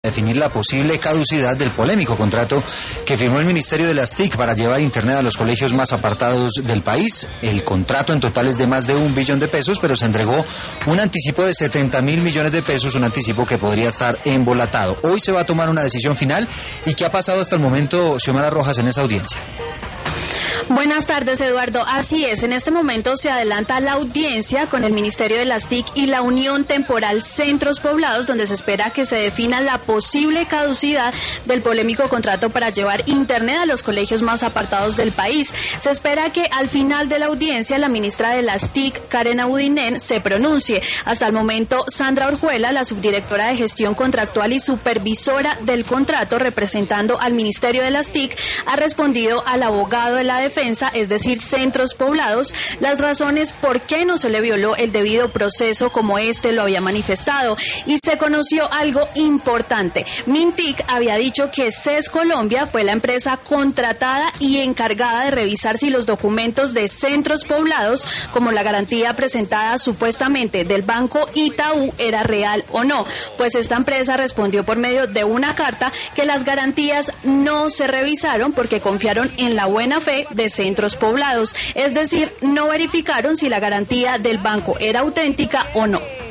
definir la posible caducidad del polémico contrato que firmó el Ministerio de las TIC para llevar Internet a los colegios más apartados del país. El contrato en total es de más de 1 billón de pesos, pero se entregó un anticipo de 70.000 millones de pesos, un anticipo que podría estar embolatado. Hoy se va a tomar una decisión final. ¿Y qué ha pasado hasta el momento, Xiomara Rojas, en esa audiencia? Buenas tardes, Eduardo. Así es, en este momento se adelanta la audiencia con el Ministerio de las TIC y la Unión Temporal Centros Poblados, donde se espera que se defina la posible caducidad del polémico contrato para llevar Internet a los colegios más apartados del país. Se espera que al final de la audiencia la ministra de las TIC, Karen Abudinen, se pronuncie. Hasta el momento, Sandra Orjuela, la subdirectora de Gestión Contractual y supervisora del contrato, representando al Ministerio de las TIC, ha respondido al abogado de la defensa, es decir, Centros Poblados, las razones por qué no se le violó el debido proceso como este lo había manifestado. Y se conoció algo importante. Mintic había dicho que CES Colombia fue la empresa contratada y encargada de revisar si los documentos de Centros Poblados, como la garantía presentada supuestamente del Banco Itaú, era real o no. Pues esta empresa respondió por medio de una carta que las garantías no se revisaron porque confiaron en la buena fe de Centros Poblados, es decir, no verificaron si la garantía del banco era auténtica o no.